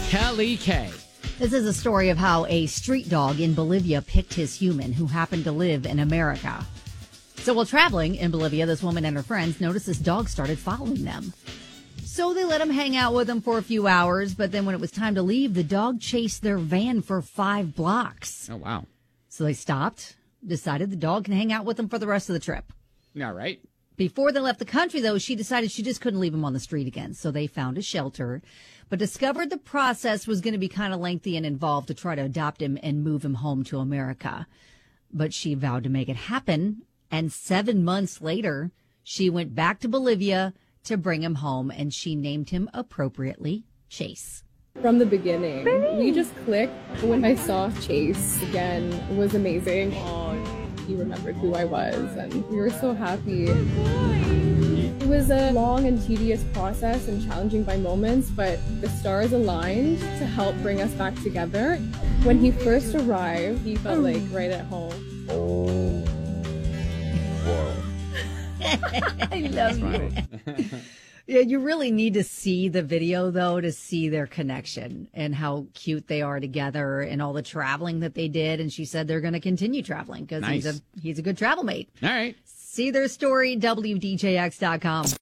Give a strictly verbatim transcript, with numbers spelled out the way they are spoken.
Kelly K. This is a story of how a street dog in Bolivia picked his human who happened to live in America. So while traveling in Bolivia, this woman and her friends noticed this dog started following them. So they let him hang out with them for a few hours, but then when it was time to leave, the dog chased their van for five blocks. Oh, wow. So they stopped, decided the dog can hang out with them for the rest of the trip. All right. Before they left the country, though, she decided she just couldn't leave him on the street again. So they found a shelter, but discovered the process was going to be kind of lengthy and involved to try to adopt him and move him home to America. But she vowed to make it happen. And seven months later, she went back to Bolivia to bring him home, and she named him appropriately Chase. From the beginning, we just clicked. When I saw Chase again, it was amazing. He remembered who I was, and we were so happy. It was a long and tedious process and challenging by moments, but the stars aligned to help bring us back together. When he first arrived, he felt like right at home. Oh. Whoa. I love you. Yeah, you really need to see the video, though, to see their connection and how cute they are together and all the traveling that they did. And she said they're going to continue traveling because Nice. he's a he's a good travel mate. All right. See their story, W D J X dot com.